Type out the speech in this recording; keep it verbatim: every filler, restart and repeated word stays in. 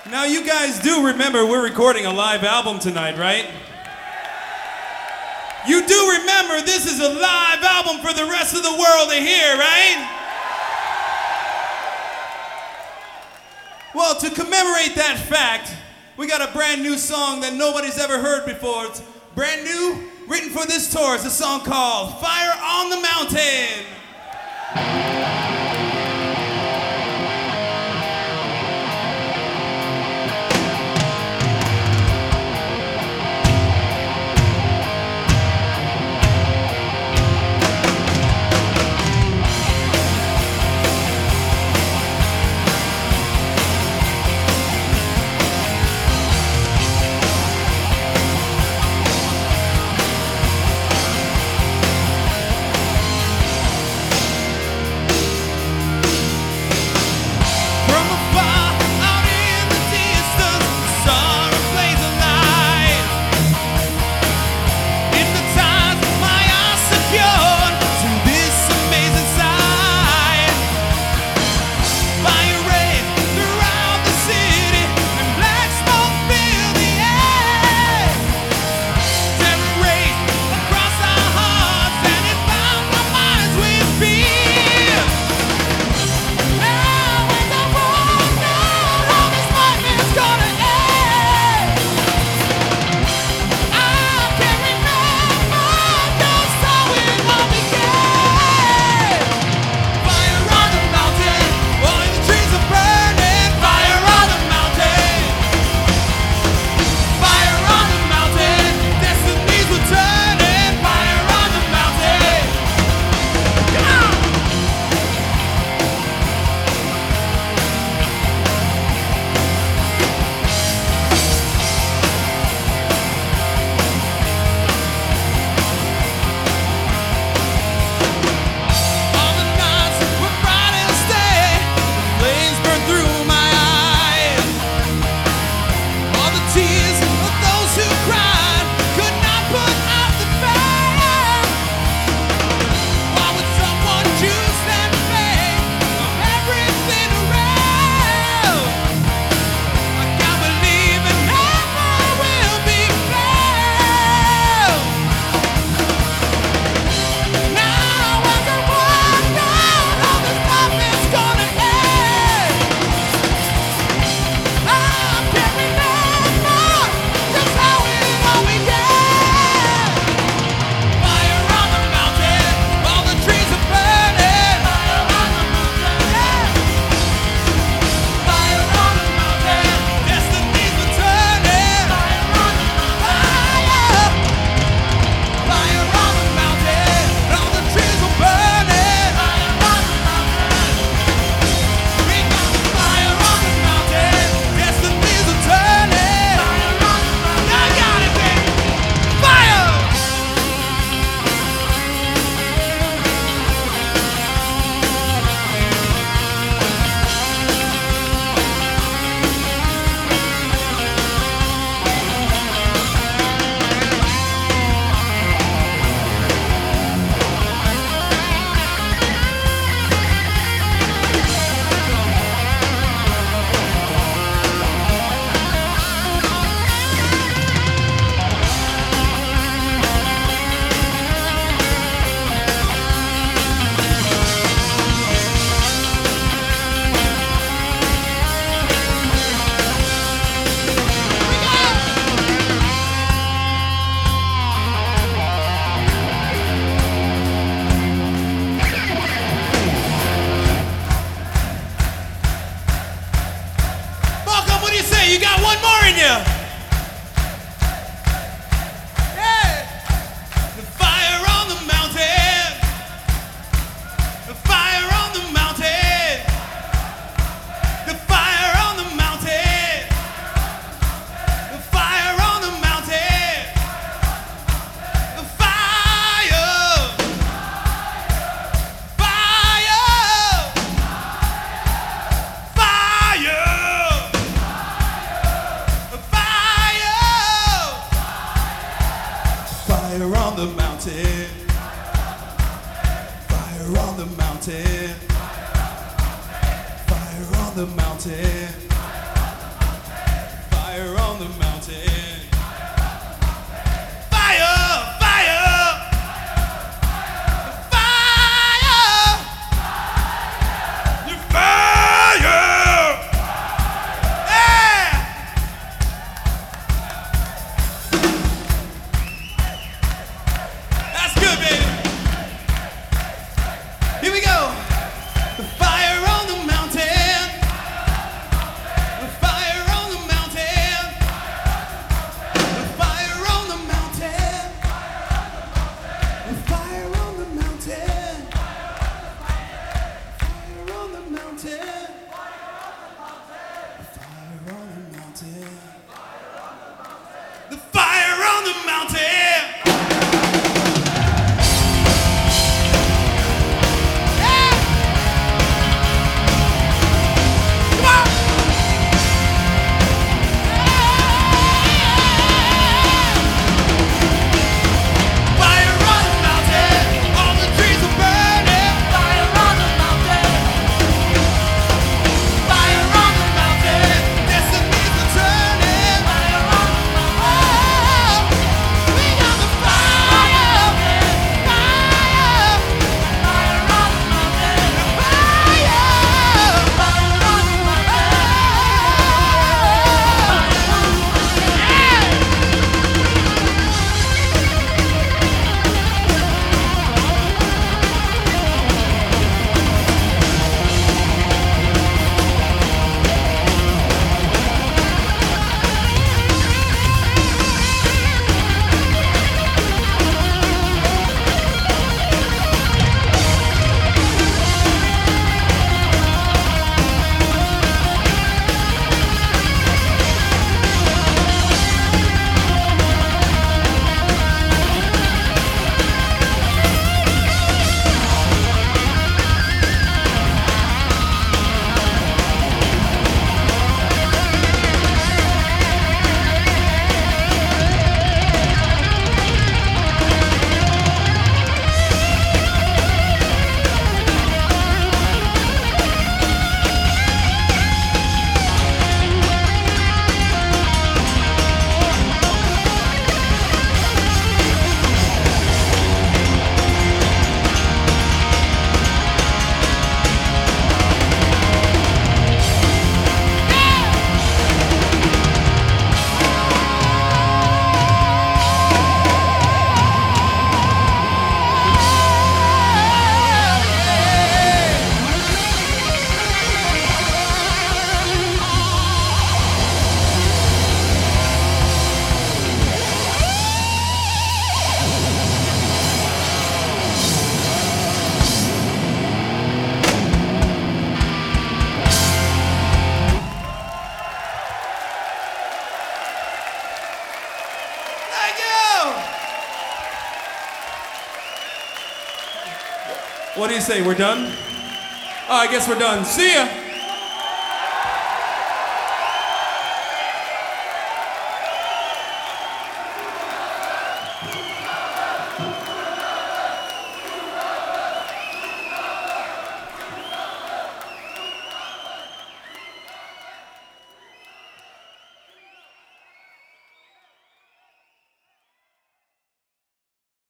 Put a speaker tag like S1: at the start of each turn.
S1: Now you guys do remember we're recording a live album tonight, right? You do remember this is a live album for the rest of the world to hear, right? Well, to commemorate that fact, we got a brand new song that nobody's ever heard before. It's brand new, written for this tour. It's a song called Fire on the Mountain. You got one more in you. Yeah. The fire on the mountain. The fire on the mountain. The fire on the mountain. The fire on the mountain. The fire. Fire. Fire. Fire on the mountain. Fire on the mountain. Fire on the mountain. what do you say? We're done? Oh, I guess we're done. See ya.